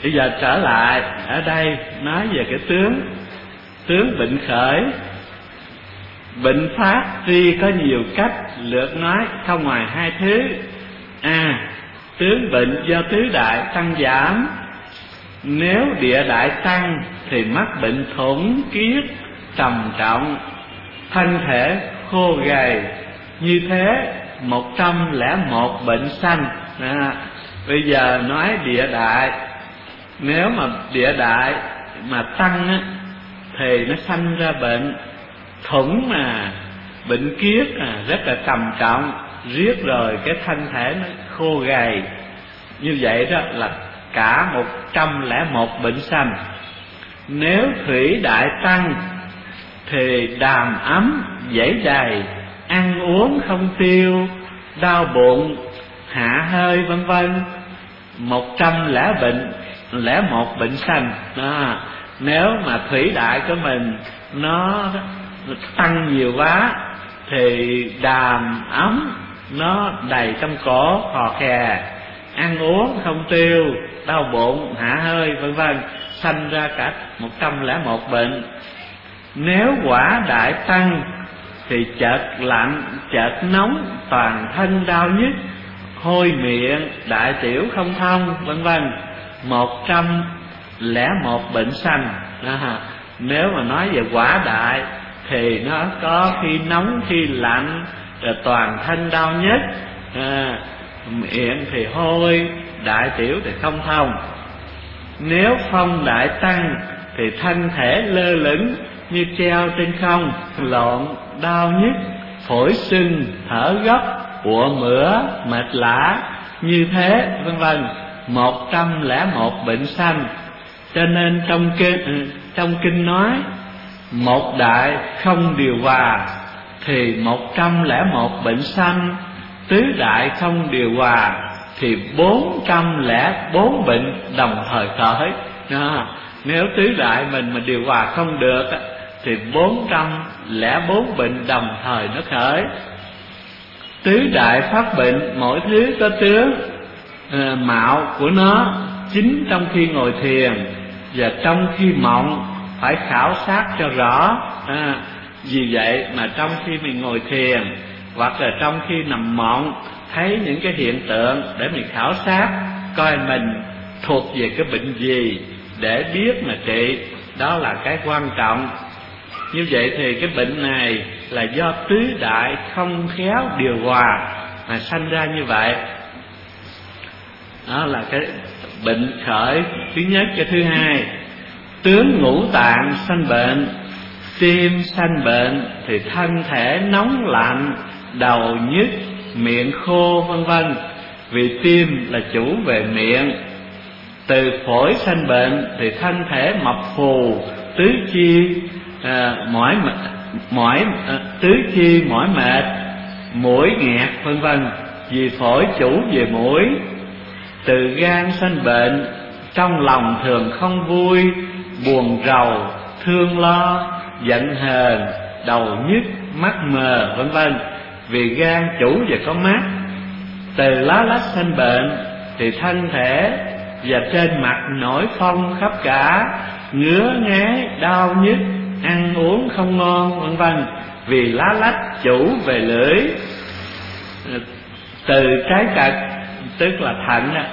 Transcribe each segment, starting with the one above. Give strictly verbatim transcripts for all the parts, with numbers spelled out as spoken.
Bây giờ trở lại ở đây nói về cái tướng tướng bệnh khởi. Bệnh phát tuy có nhiều cách, lược nói không ngoài hai thứ. A. Tướng bệnh do tứ đại tăng giảm. Nếu địa đại tăng thì mắc bệnh thủng kiết trầm trọng, thân thể khô gầy. Như thế một trăm lẻ một bệnh sanh. À, bây giờ nói địa đại, nếu mà địa đại mà tăng á, thì nó sanh ra bệnh thủng, mà bệnh kiết à, rất là trầm trọng, riết rồi cái thân thể nó khô gầy. Như vậy đó là cả một trăm lẻ một bệnh sanh. Nếu thủy đại tăng thì đàm ấm dễ đầy, ăn uống không tiêu, đau bụng, hạ hơi vân vân. Một trăm lẻ bệnh lẻ một bệnh sanh. Đó, nếu mà thủy đại của mình nó tăng nhiều quá thì đàm ấm nó đầy trong cổ, khò khè, ăn uống không tiêu, đau bụng, hạ hơi vân vân, sanh ra cả một trăm lẻ một bệnh. Nếu quả đại tăng thì chợt lạnh chợt nóng, toàn thân đau nhức, hôi miệng, đại tiểu không thông vân vân. Một trăm lẻ một bệnh sanh. À, nếu mà nói về quả đại thì nó có khi nóng khi lạnh, rồi toàn thân đau nhức, à, miệng thì hôi, đại tiểu thì không thông. Nếu phong đại tăng thì thân thể lơ lửng như treo trên không, lộn, đau nhức, phổi sưng, thở gấp, ụa mửa, mệt lả, như thế vân vân. Một trăm lẻ một bệnh sanh. Cho nên trong kinh, trong kinh nói một đại không điều hòa thì một trăm lẻ một bệnh sanh, tứ đại không điều hòa thì bốn trăm lẻ bốn bệnh đồng thời khởi. Đó, nếu tứ đại mình mà điều hòa không được thì bốn trăm lẻ bốn bệnh đồng thời nó khởi. Tứ đại phát bệnh mỗi thứ có tướng à, mạo của nó, chính trong khi ngồi thiền và trong khi mộng phải khảo sát cho rõ. À, vì vậy mà trong khi mình ngồi thiền hoặc là trong khi nằm mộng thấy những cái hiện tượng để mình khảo sát coi mình thuộc về cái bệnh gì để biết mà trị, đó là cái quan trọng. Như vậy thì cái bệnh này là do tứ đại không khéo điều hòa mà sanh ra như vậy. Đó là cái bệnh khởi thứ nhất. Cái thứ hai, tướng ngũ tạng sanh bệnh. Tim sanh bệnh thì thân thể nóng lạnh, đầu nhức, miệng khô vân vân. Vì tim là chủ về miệng. Từ phổi sanh bệnh thì thân thể mập phù, tứ chi à, mỏi mỏi à, tứ chi mỏi mệt, mũi nghẹt vân vân. Vì phổi chủ về mũi. Từ gan sanh bệnh, trong lòng thường không vui, buồn rầu, thương lo, giận hờn, đầu nhức, mắt mờ vân vân. Vì gan chủ về có mắt. Từ lá lách sanh bệnh thì thân thể và trên mặt nổi phong khắp cả, ngứa ngáy, đau nhức, ăn uống không ngon vân vân. Vì lá lách chủ về lưỡi. Từ trái cật tức là thận á,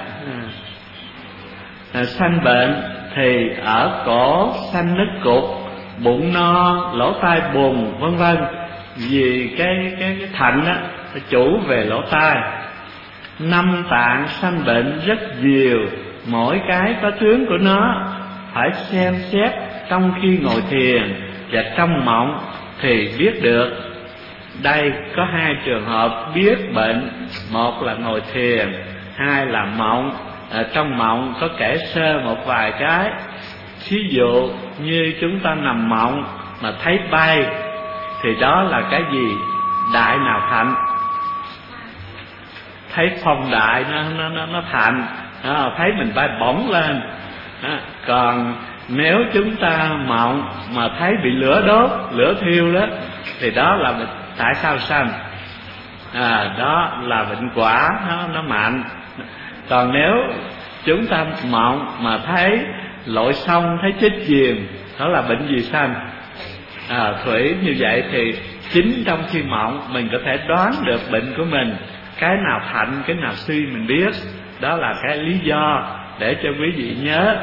à, sanh bệnh thì ở cổ sanh nứt cục, bụng no, lỗ tai bùng vân vân. Vì cái cái cái thận á chủ về lỗ tai. Năm tạng sanh bệnh rất nhiều, mỗi cái có tướng của nó, phải xem xét trong khi ngồi thiền và trong mộng thì biết được. Đây có hai trường hợp biết bệnh, một là ngồi thiền, hai là mộng. À, trong mộng có kể sơ một vài cái. Thí dụ như chúng ta nằm mộng mà thấy bay thì đó là cái gì? Đại nào thành? Thấy phong đại nó nó nó, nó thành, à, thấy mình bay bổng lên. À, còn nếu chúng ta mộng mà thấy bị lửa đốt, lửa thiêu đó thì đó là bệnh. Tại sao sanh? À, đó là bệnh quả, nó nó mạnh. Còn nếu chúng ta mộng mà thấy lội sông, thấy chết chìm, đó là bệnh gì sanh? À, thủy. Như vậy thì chính trong khi mộng mình có thể đoán được bệnh của mình, cái nào thạnh, cái nào suy mình biết. Đó là cái lý do để cho quý vị nhớ.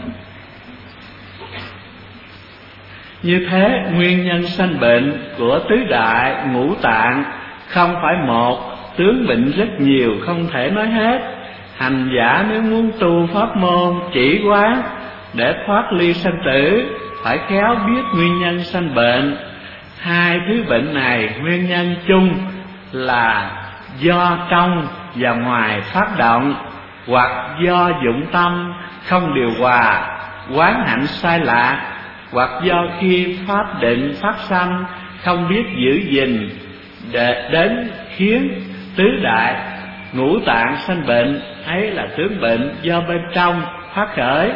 Như thế nguyên nhân sanh bệnh của tứ đại ngũ tạng không phải một, tướng bệnh rất nhiều, không thể nói hết. Hành giả nếu muốn tu pháp môn chỉ quán để thoát ly sanh tử, phải khéo biết nguyên nhân sanh bệnh. Hai thứ bệnh này nguyên nhân chung là do trong và ngoài phát động, hoặc do dụng tâm không điều hòa, quán hạnh sai lạc, hoặc do khi pháp định phát sanh không biết giữ gìn, để đến khiến tứ đại ngũ tạng sanh bệnh. Ấy là tướng bệnh do bên trong phát khởi.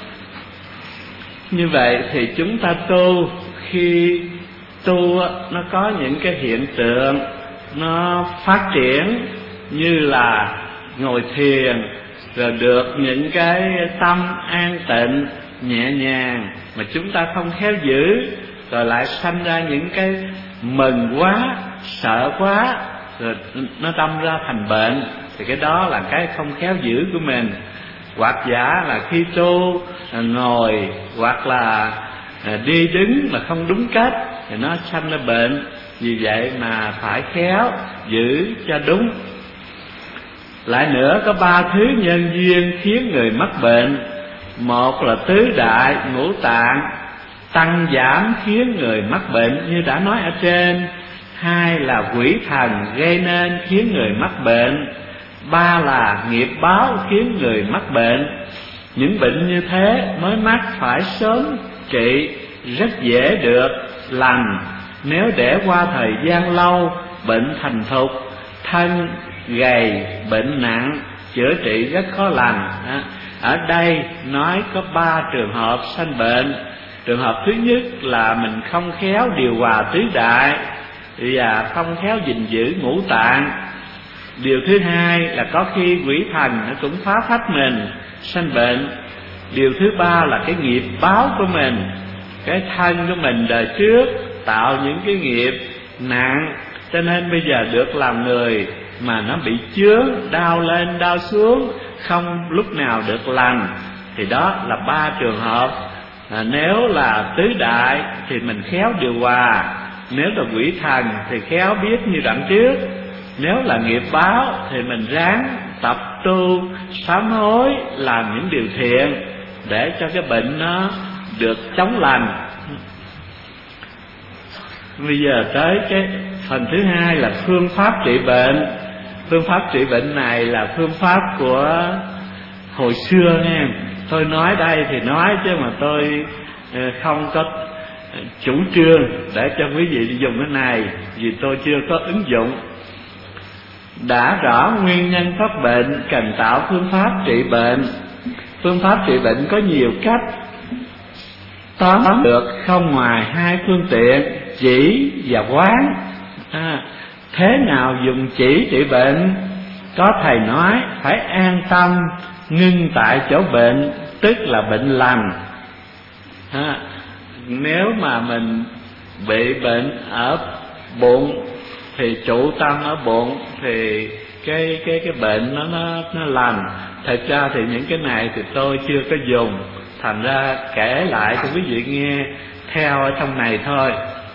Như vậy thì chúng ta tu, khi tu nó có những cái hiện tượng nó phát triển, như là ngồi thiền rồi được những cái tâm an tịnh nhẹ nhàng mà chúng ta không khéo giữ, rồi lại sanh ra những cái mừng quá, sợ quá, rồi nó đâm ra thành bệnh. Thì cái đó là cái không khéo giữ của mình. Hoặc giả là khi tu ngồi hoặc là đi đứng mà không đúng cách thì nó sanh ra bệnh. Vì vậy mà phải khéo giữ cho đúng. Lại nữa, có ba thứ nhân duyên khiến người mắc bệnh. Một là tứ đại ngũ tạng tăng giảm khiến người mắc bệnh như đã nói ở trên. Hai là quỷ thần gây nên khiến người mắc bệnh. Ba là nghiệp báo khiến người mắc bệnh. Những bệnh như thế mới mắc phải sớm trị, rất dễ được lành. Nếu để qua thời gian lâu, bệnh thành thục, thân gầy, bệnh nặng, chữa trị rất khó lành. Ở đây nói có ba trường hợp sanh bệnh. Trường hợp thứ nhất là mình không khéo điều hòa tứ đại và không khéo gìn giữ ngũ tạng. Điều thứ hai là có khi quỷ thần nó cũng phá phách mình sanh bệnh. Điều thứ ba là cái nghiệp báo của mình, cái thân của mình đời trước tạo những cái nghiệp nặng, cho nên bây giờ được làm người mà nó bị chướng, đau lên đau xuống, không lúc nào được lành. Thì đó là ba trường hợp. à, Nếu là tứ đại thì mình khéo điều hòa. Nếu là quỷ thần thì khéo biết như đoạn trước. Nếu là nghiệp báo thì mình ráng tập tu sám hối, làm những điều thiện để cho cái bệnh nó được chống lành. Bây giờ tới cái phần thứ hai là phương pháp trị bệnh. Phương pháp trị bệnh này là phương pháp của hồi xưa nha. Tôi nói đây thì nói chứ mà tôi không có chủ trương để cho quý vị dùng cái này, vì tôi chưa có ứng dụng. Đã rõ nguyên nhân phát bệnh, cần tạo phương pháp trị bệnh. Phương pháp trị bệnh có nhiều cách, tóm được không ngoài hai phương tiện, chỉ và quán. à, Thế nào dùng chỉ trị bệnh? Có thầy nói phải an tâm ngưng tại chỗ bệnh, tức là bệnh lành. à, Nếu mà mình bị bệnh ở bụng thì trụ tâm ở bụng thì cái cái cái bệnh nó nó nó lành. Thật ra thì những cái này thì tôi chưa có dùng, thành ra kể lại cho quý vị nghe theo ở trong này thôi.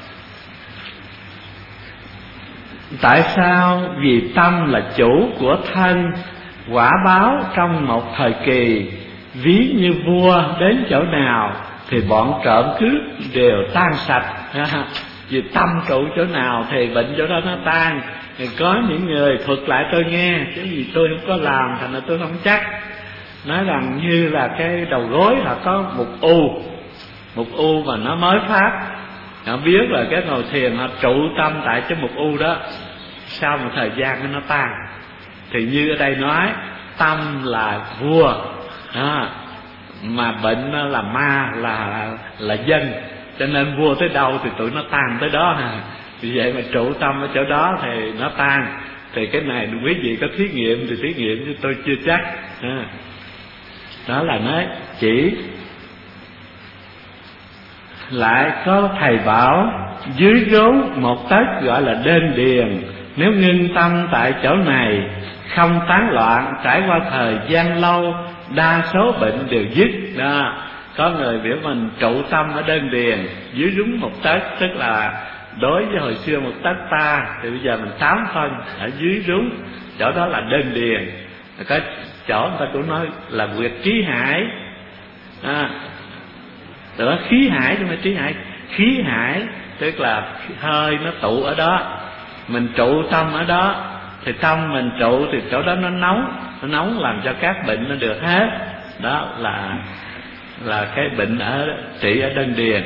Tại sao? Vì tâm là chủ của thân, quả báo trong một thời kỳ. Ví như vua đến chỗ nào thì bọn trộm cướp đều tan sạch. Vì tâm trụ chỗ nào thì bệnh chỗ đó nó tan. Thì có những người thuật lại tôi nghe, cái gì tôi không có làm thành ra tôi không chắc. Nói rằng như là cái đầu gối là có một u, một u mà nó mới phát. Họ biết là cái ngồi thiền họ trụ tâm tại cái một u đó, sau một thời gian nó tan. Thì như ở đây nói, tâm là vua à, mà bệnh là ma, là là dân, cho nên vua tới đâu thì tụi nó tan tới đó à. Vì vậy mà trụ tâm ở chỗ đó thì nó tan. Thì cái này quý vị có thí nghiệm thì thí nghiệm chứ tôi chưa chắc à. Đó là nói chỉ. Lại có thầy bảo dưới rốn một tấc gọi là đên điền, nếu ngưng tâm tại chỗ này không tán loạn, trải qua thời gian lâu đa số bệnh đều dứt. Đó, có người biểu mình trụ tâm ở đên điền dưới rúng một tấc, tức là đối với hồi xưa một tấc ta thì bây giờ mình tám phân ở dưới rúng, chỗ đó là đên điền. Có chỗ người ta cũng nói là huyệt khí hải, à, đó khí hải chứ không phải trí hải. Khí hải tức là hơi nó tụ ở đó, mình trụ tâm ở đó, thì tâm mình trụ thì chỗ đó nó nóng, nó nóng làm cho các bệnh nó được hết. Đó là là cái bệnh ở trị ở đan điền.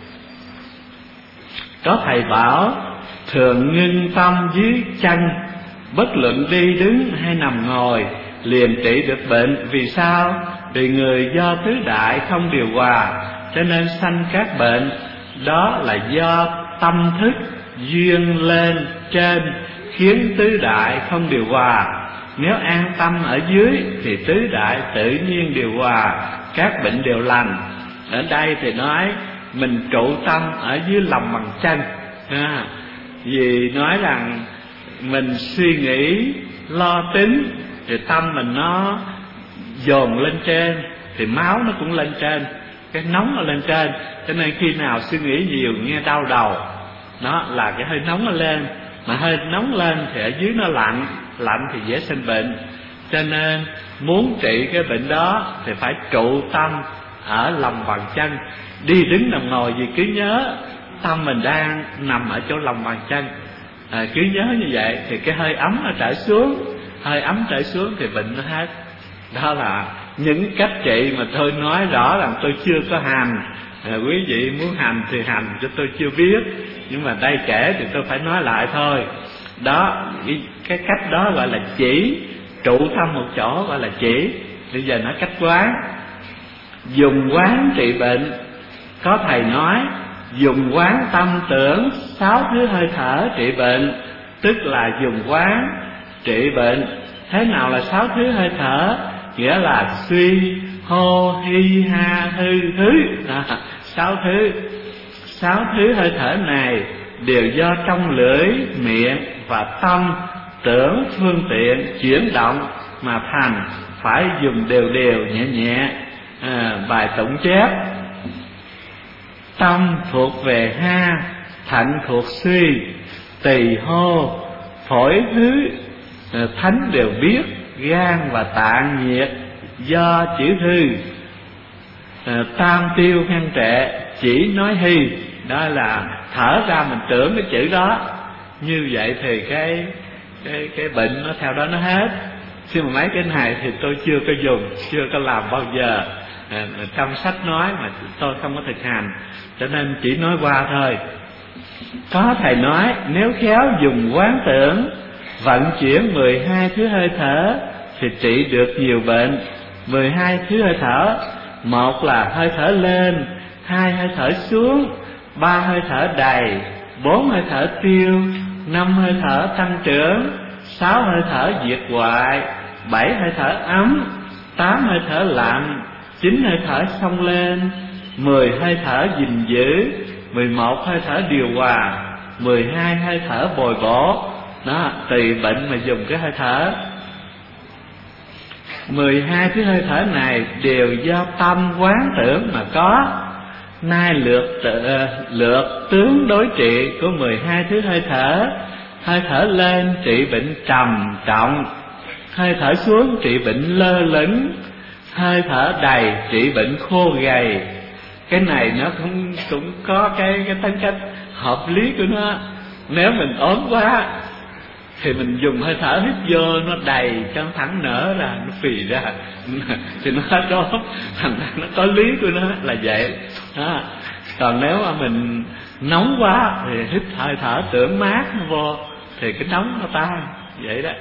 Có thầy bảo thường ngưng tâm dưới chân, bất luận đi đứng hay nằm ngồi liền trị được bệnh. Vì sao? Vì người do tứ đại không điều hòa cho nên sanh các bệnh. Đó là do tâm thức duyên lên trên khiến tứ đại không điều hòa. Nếu an tâm ở dưới thì tứ đại tự nhiên điều hòa, các bệnh đều lành. Ở đây thì nói mình trụ tâm ở dưới lòng bàn chân, à, vì nói rằng mình suy nghĩ lo tính thì tâm mình nó dồn lên trên thì máu nó cũng lên trên, cái nóng nó lên trên. Cho nên khi nào suy nghĩ nhiều nghe đau đầu, nó là cái hơi nóng nó lên, mà hơi nóng lên thì ở dưới nó lạnh, lạnh thì dễ sinh bệnh. Cho nên muốn trị cái bệnh đó thì phải trụ tâm ở lòng bàn chân. Đi đứng nằm ngồi gì cứ nhớ tâm mình đang nằm ở chỗ lòng bàn chân, à, cứ nhớ như vậy thì cái hơi ấm nó trở xuống, hơi ấm trở xuống thì bệnh nó hết. Đó là những cách trị mà tôi nói rõ rằng tôi chưa có hành, à, quý vị muốn hành thì hành, cho tôi chưa biết, nhưng mà đây kể thì tôi phải nói lại thôi. Đó, cái, cái cách đó gọi là chỉ, trụ tâm một chỗ gọi là chỉ. Bây giờ nói cách quán. Dùng quán trị bệnh. Có thầy nói dùng quán tâm tưởng sáu thứ hơi thở trị bệnh, tức là dùng quán trị bệnh. Thế nào là sáu thứ hơi thở? Nghĩa là suy, hô, hi, ha, hư, hứ, à, sáu thứ. Sáu thứ hơi thở này đều do trong lưỡi, miệng và tâm tưởng phương tiện chuyển động mà thành, phải dùng đều đều nhẹ nhẹ. À, bài tổng chép: tâm thuộc về ha, thận thuộc suy, tỳ hô, phổi hứ, thánh đều biết, gan và tạng nhiệt do chữ hư, à, tam tiêu ngăn trệ chỉ nói hy. Đó là thở ra mình tưởng cái chữ đó, như vậy thì cái cái cái bệnh nó theo đó nó hết. Nhưng mà mấy cái này thì tôi chưa có dùng, chưa có làm bao giờ, à, trong sách nói mà tôi không có thực hành, cho nên chỉ nói qua thôi. Có thầy nói nếu khéo dùng quán tưởng, vận chuyển mười hai thứ hơi thở thì trị được nhiều bệnh. Mười hai thứ hơi thở: một là hơi thở lên, hai hơi thở xuống, ba hơi thở đầy, bốn hơi thở tiêu, năm hơi thở tăng trưởng, sáu hơi thở diệt hoại, bảy hơi thở ấm, tám hơi thở lạnh, chín hơi thở xông lên, mười hơi thở gìn giữ, mười một hơi thở điều hòa, mười hai hơi thở bồi bổ. Đó, tùy bệnh mà dùng cái hơi thở. Mười hai cái hơi thở này đều do tâm quán tưởng mà có. Nay lược tự, lược tướng đối trị của mười hai thứ hơi thở. Hơi thở lên trị bệnh trầm trọng, hơi thở xuống trị bệnh lơ lửng, hơi thở đầy trị bệnh khô gầy. Cái này nó cũng cũng có cái cái tính cách hợp lý của nó. Nếu mình ốm quá thì mình dùng hơi thở hít vô nó đầy cho nó thẳng nở ra, nó phì ra thì nó có thành ra nó có lý của nó là vậy đó. Còn nếu mà mình nóng quá thì hít hơi thở tưởng mát nó vô thì cái nóng nó tan, vậy đó.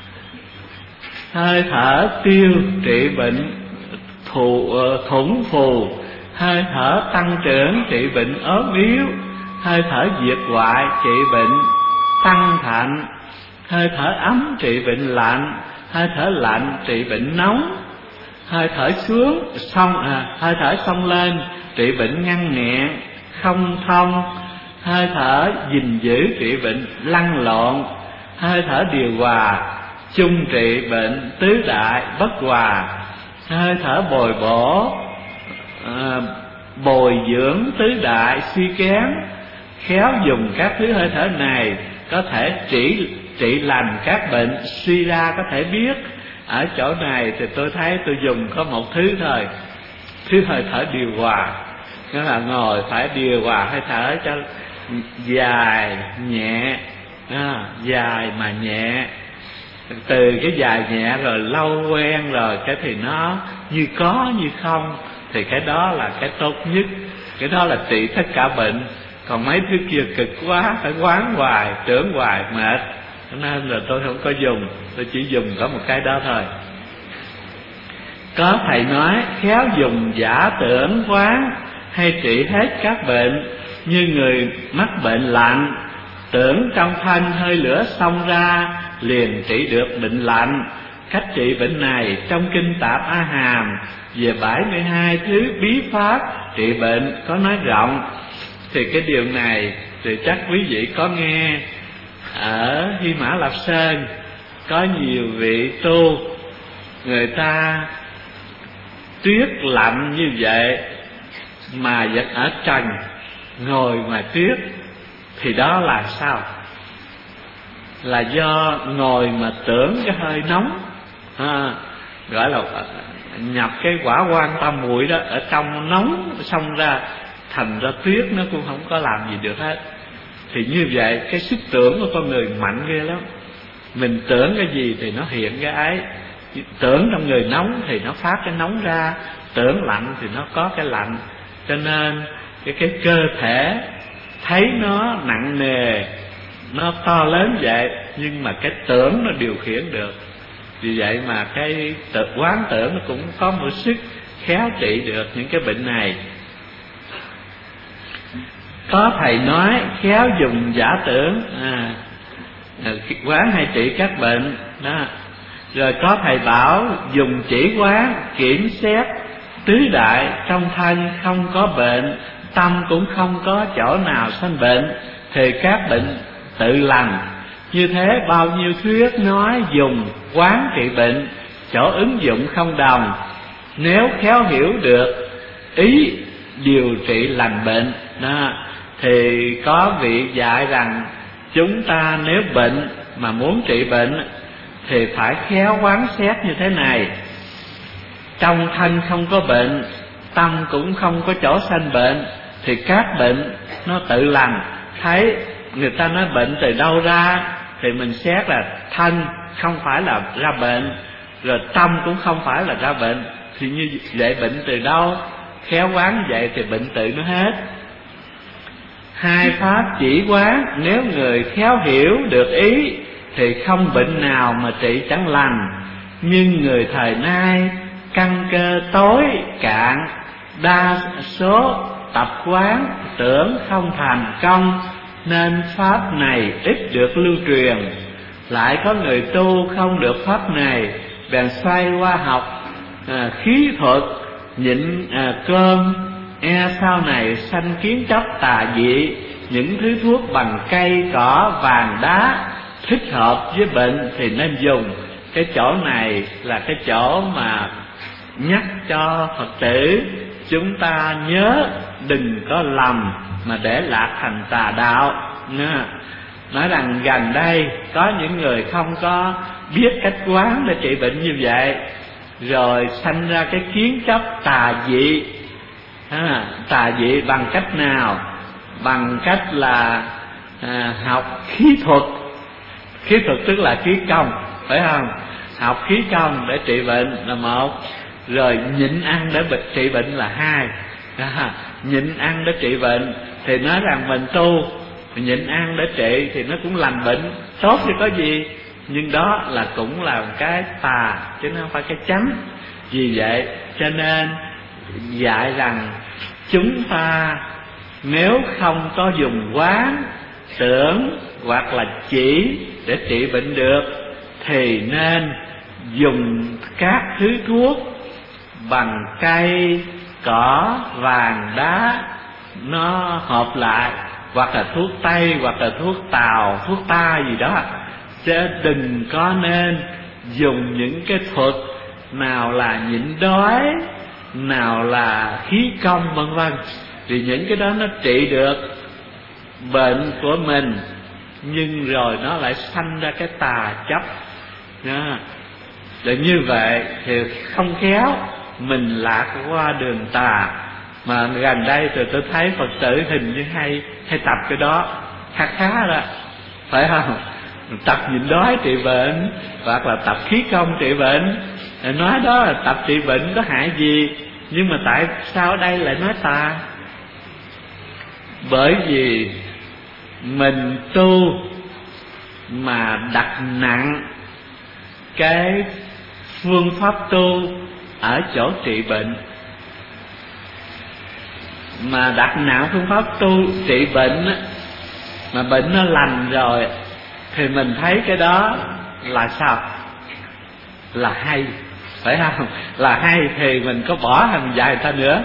Hơi thở tiêu trị bệnh thù, thủng phù, hơi thở tăng trưởng trị bệnh ốm yếu, hơi thở diệt hoại trị bệnh tăng thạnh, hơi thở ấm trị bệnh lạnh, hơi thở lạnh trị bệnh nóng, hơi thở xuống xong à, hơi thở xông lên trị bệnh ngăn nghẹn không thông, hơi thở gìn giữ trị bệnh lăn lộn, hơi thở điều hòa chung trị bệnh tứ đại bất hòa, hơi thở bồi bổ à, bồi dưỡng tứ đại suy kém. Khéo dùng các thứ hơi thở này có thể trị trị lành các bệnh suy ra. Có thể biết ở chỗ này thì tôi thấy tôi dùng có một thứ thôi, thứ hơi thở điều hòa, nghĩa là ngồi phải điều hòa hơi thở cho dài nhẹ, à, dài mà nhẹ. Từ cái dài nhẹ rồi lâu quen rồi cái thì nó như có như không, thì cái đó là cái tốt nhất, cái đó là trị tất cả bệnh. Còn mấy thứ kia cực quá, phải quán hoài, tưởng hoài mệt, cho nên là tôi không có dùng, tôi chỉ dùng có một cái đó thôi. Có thầy nói khéo dùng giả tưởng quán hay trị hết các bệnh. Như người mắc bệnh lạnh, tưởng trong thân hơi lửa xông ra liền trị được bệnh lạnh. Cách trị bệnh này trong kinh Tạp A Hàm về bảy mươi hai thứ bí pháp trị bệnh có nói rộng. Thì cái điều này thì chắc quý vị có nghe ở Hy Mã Lạp Sơn, có nhiều vị tu người ta tuyết lạnh như vậy mà vẫn ở trần ngồi ngoài tuyết. Thì đó là sao? Là do ngồi mà tưởng cái hơi nóng, à, gọi là nhập cái quả quan tam muội đó ở trong nóng xong ra, thành ra tuyết nó cũng không có làm gì được hết. Thì như vậy cái sức tưởng của con người mạnh ghê lắm. Mình tưởng cái gì thì nó hiện cái ấy. Tưởng trong người nóng thì nó phát cái nóng ra, tưởng lạnh thì nó có cái lạnh. Cho nên cái, cái cơ thể thấy nó nặng nề, nó to lớn vậy, nhưng mà cái tưởng nó điều khiển được. Vì vậy mà cái tự quán tưởng nó cũng có một sức khéo trị được những cái bệnh này. Có thầy nói khéo dùng giả tưởng à, quán hay trị các bệnh đó. Rồi có thầy bảo dùng chỉ quán kiểm xét tứ đại trong thân không có bệnh, tâm cũng không có chỗ nào sanh bệnh, thì các bệnh tự lành. Như thế bao nhiêu thuyết nói dùng quán trị bệnh, chỗ ứng dụng không đồng. Nếu khéo hiểu được ý điều trị lành bệnh đó, thì có vị dạy rằng chúng ta nếu bệnh mà muốn trị bệnh thì phải khéo quán xét như thế này: trong thân không có bệnh, tâm cũng không có chỗ sanh bệnh, thì các bệnh nó tự lành. Thấy người ta nói bệnh từ đâu ra thì mình xét là thân không phải là ra bệnh, rồi tâm cũng không phải là ra bệnh, thì như vậy bệnh từ đâu? Khéo quán như vậy thì bệnh tự nó hết. Hai pháp chỉ quán, nếu người khéo hiểu được ý thì không bệnh nào mà trị chẳng lành. Nhưng người thời nay căn cơ tối cạn, đa số tập quán tưởng không thành công, nên pháp này ít được lưu truyền. Lại có người tu không được pháp này, bèn xoay qua học à, khí thuật, nhịn à, cơm, e sau này sanh kiến chấp tà dị. Những thứ thuốc bằng cây cỏ vàng đá thích hợp với bệnh thì nên dùng. Cái chỗ này là cái chỗ mà nhắc cho Phật tử chúng ta nhớ đừng có lầm mà để lạc thành tà đạo. Nói rằng gần đây có những người không có biết cách quán để trị bệnh như vậy, rồi sanh ra cái kiến chấp tà dị. À, tà dị bằng cách nào? Bằng cách là à, học khí thuật. Khí thuật tức là khí công, phải không? Học khí công để trị bệnh là một, rồi nhịn ăn để trị bệnh là hai. À, nhịn ăn để trị bệnh thì nói rằng mình tu nhịn ăn để trị thì nó cũng lành bệnh tốt thì có gì, nhưng đó là cũng là một cái tà chứ nó không phải cái chánh. Vì vậy cho nên dạy rằng chúng ta nếu không có dùng quán tưởng hoặc là chỉ để trị bệnh được thì nên dùng các thứ thuốc bằng cây, cỏ, vàng, đá nó hợp lại, hoặc là thuốc tây, hoặc là thuốc tàu, thuốc ta gì đó. Chứ đừng có nên dùng những cái thuật nào là nhịn đói, nào là khí công vân vân, vì những cái đó nó trị được bệnh của mình, nhưng rồi nó lại sanh ra cái tà chấp. Để như vậy thì không khéo mình lạc qua đường tà. Mà gần đây thì tôi thấy Phật tử hình như hay hay tập cái đó khá khá đó, phải không? Tập nhịn đói trị bệnh, hoặc là tập khí công trị bệnh. Nói đó là tập trị bệnh có hại gì, nhưng mà tại sao ở đây lại nói tà? Bởi vì mình tu mà đặt nặng cái phương pháp tu ở chỗ trị bệnh, mà đặt nặng phương pháp tu trị bệnh á, mà bệnh nó lành rồi thì mình thấy cái đó là sao? Là hay, phải không? Là hay thì mình có bỏ hay mình dạy người ta nữa?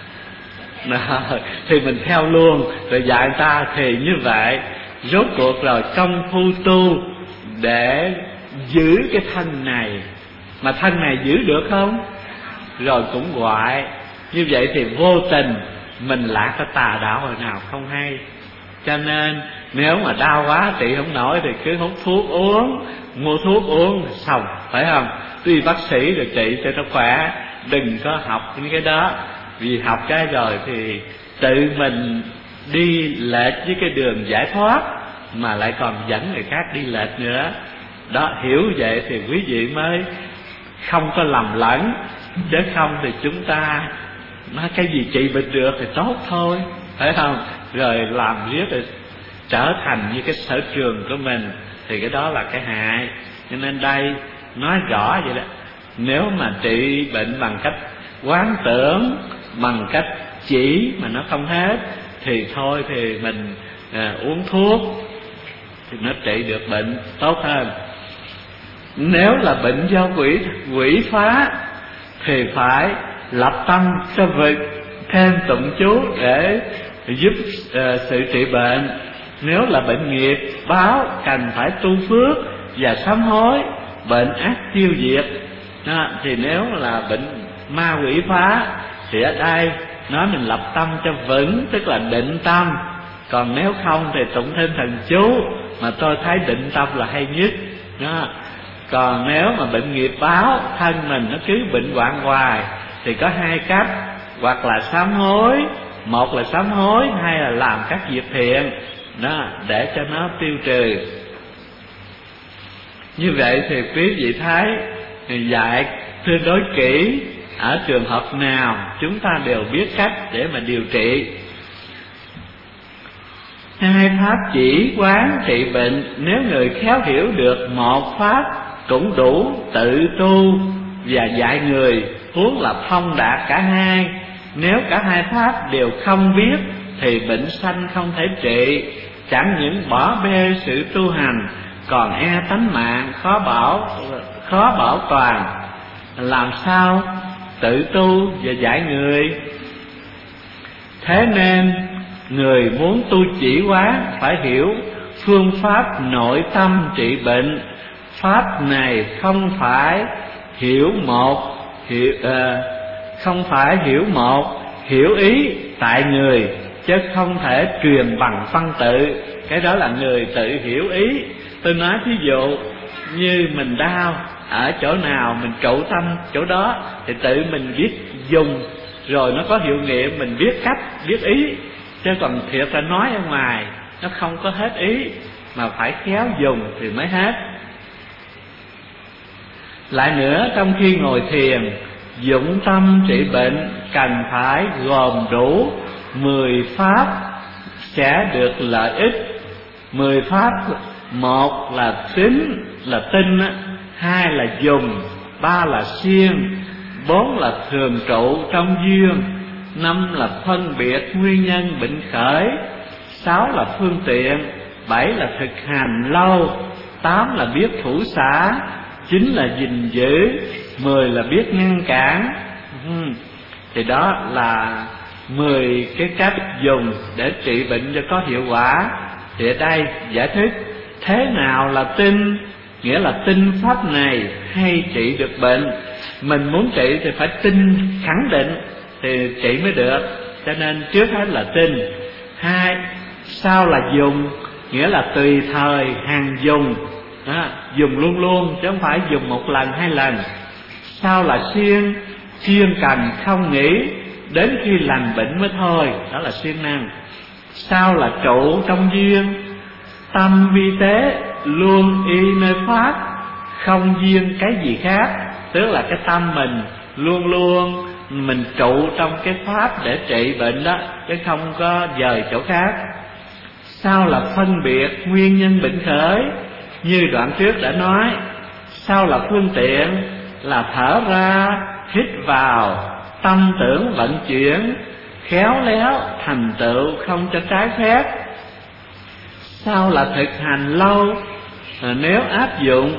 Rồi, thì mình theo luôn, rồi dạy người ta. Thì như vậy rốt cuộc rồi công phu tu để giữ cái thân này, mà thân này giữ được không? Rồi cũng hoại. Như vậy thì vô tình mình lạc cái tà đạo hồi nào không hay. Cho nên nếu mà đau quá trị không nổi thì cứ hút thuốc uống, mua thuốc uống xong, phải không? Tuy bác sĩ rồi trị cho nó khỏe, đừng có học những cái đó. Vì học cái rồi thì tự mình đi lệch với cái đường giải thoát, mà lại còn dẫn người khác đi lệch nữa. Đó, hiểu vậy thì quý vị mới không có lầm lẫn. Chứ không thì chúng ta nói cái gì trị bệnh được thì tốt thôi, phải không? Rồi làm riết rồi trở thành như cái sở trường của mình, thì cái đó là cái hại. Cho nên đây nói rõ vậy đó. Nếu mà trị bệnh bằng cách quán tưởng, bằng cách chỉ mà nó không hết, thì thôi thì mình à, uống thuốc thì nó trị được bệnh tốt hơn. Nếu là bệnh do quỷ quỷ phá thì phải lập tâm cho việc thêm tụng chú để giúp uh, sự trị bệnh. Nếu là bệnh nghiệp báo, cần phải tu phước và sám hối, bệnh ác tiêu diệt. Đó, thì nếu là bệnh ma quỷ phá thì ở đây nói mình lập tâm cho vững, tức là định tâm. Còn nếu không thì tụng thêm thần chú, mà tôi thấy định tâm là hay nhất. Đó. Còn nếu mà bệnh nghiệp báo, thân mình nó cứ bệnh hoạn hoài, thì có hai cách: hoặc là sám hối, một là sám hối, hai là làm các việc thiện đó để cho nó tiêu trừ. Như vậy thì quý vị thấy dạy tương đối kỹ, ở trường hợp nào chúng ta đều biết cách để mà điều trị. Hai pháp chỉ quán trị bệnh, nếu người khéo hiểu được một pháp cũng đủ tự tu và dạy người, huống là thông đạt cả hai. Nếu cả hai pháp đều không biết thì bệnh sanh không thể trị, chẳng những bỏ bê sự tu hành, còn e tánh mạng khó bảo khó bảo toàn. Làm sao tự tu và dạy người? Thế nên người muốn tu chỉ quán phải hiểu phương pháp nội tâm trị bệnh. Pháp này không phải hiểu một hiểu uh, không phải hiểu một hiểu ý tại người, chứ không thể truyền bằng văn tự. Cái đó là người tự hiểu ý. Tôi nói thí dụ như mình đau ở chỗ nào, mình trụ tâm chỗ đó, thì tự mình biết dùng, rồi nó có hiệu nghiệm, mình biết cách, biết ý. Chứ còn thiệt là nói ở ngoài nó không có hết ý, mà phải khéo dùng thì mới hết. Lại nữa, trong khi ngồi thiền dụng tâm trị bệnh, cần phải gồm đủ mười pháp sẽ được lợi ích. Mười pháp: một là tính là tinh, hai là dùng, ba là siêng, bốn là thường trụ trong duyên, năm là phân biệt nguyên nhân bệnh khởi, sáu là phương tiện, bảy là thực hành lâu, tám là biết thủ xả, chín là gìn giữ, mười là biết ngăn cản, Ừ. Thì đó là mười cái cách dùng để trị bệnh cho có hiệu quả. Thì ở đây giải thích thế nào là tin, nghĩa là tin pháp này hay trị được bệnh. Mình muốn trị thì phải tin khẳng định thì trị mới được, cho nên trước hết là tin. Hai, sau là dùng, nghĩa là tùy thời hàng dùng đó, dùng luôn luôn chứ không phải dùng một lần hai lần. Sau là siêng, siêng cần không nghĩ, đến khi lành bệnh mới thôi, đó là siêng năng. Sau là trụ trong duyên, tâm vi tế luôn y nơi pháp, không duyên cái gì khác. Tức là cái tâm mình luôn luôn mình trụ trong cái pháp để trị bệnh đó, chứ không có dời chỗ khác. Sau là phân biệt nguyên nhân bệnh khởi, như đoạn trước đã nói. Sau là phương tiện, là thở ra hít vào, tâm tưởng vận chuyển, khéo léo thành tựu không cho trái phép. Sau là thực hành lâu, nếu áp dụng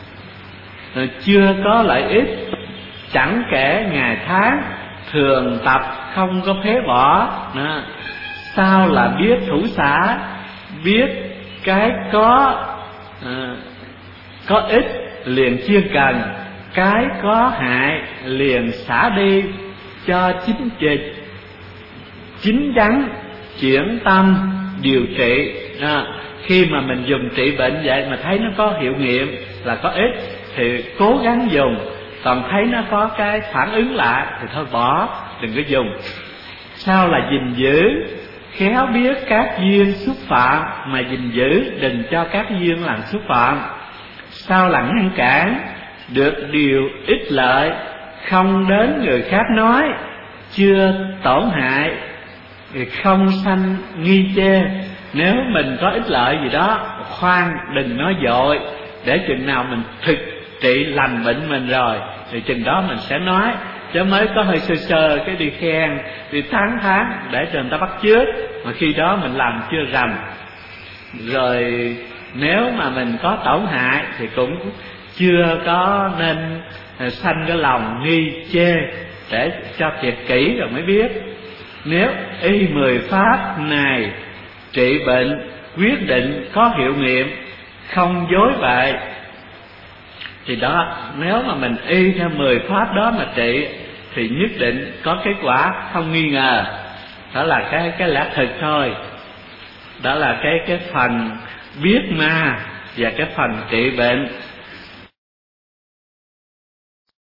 chưa có lợi ích, chẳng kể ngày tháng, thường tập không có phế bỏ. Đó. Sau là biết thủ xả, biết cái có à, có ích liền chuyên cần, cái có hại liền xả đi cho chính trịch, chính chắn chuyển tâm điều trị. À, khi mà mình dùng trị bệnh vậy mà thấy nó có hiệu nghiệm là có ích thì cố gắng dùng, còn thấy nó có cái phản ứng lại thì thôi bỏ, đừng có dùng. Sau là gìn giữ, khéo biết các duyên xúc phạm mà gìn giữ, đừng cho các duyên làm xúc phạm. Sau là ngăn cản được điều ích lợi, không đến người khác nói, chưa tổn hại thì không sanh nghi chê. Nếu mình có ích lợi gì đó, khoan đừng nói dội, để chừng nào mình thực trị lành bệnh mình rồi thì chừng đó mình sẽ nói, chứ mới có hơi sơ sơ cái đi khen, đi tán thán để cho người ta bắt chước, mà khi đó mình làm chưa rành. Rồi nếu mà mình có tổn hại thì cũng chưa có nên sanh cái lòng nghi chê, để cho thiệt kỹ rồi mới biết. Nếu y mười pháp này trị bệnh quyết định có hiệu nghiệm, không dối bậy, thì đó, nếu mà mình y theo mười pháp đó mà trị thì nhất định có kết quả không nghi ngờ. Đó là cái cái lẽ thực thôi. Đó là cái cái phần biết ma và cái phần trị bệnh.